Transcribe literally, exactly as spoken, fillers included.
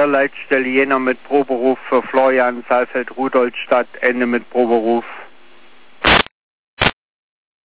Leitstelle Jena mit Proberuf für Florian Saalfeld-Rudolstadt, Ende mit Proberuf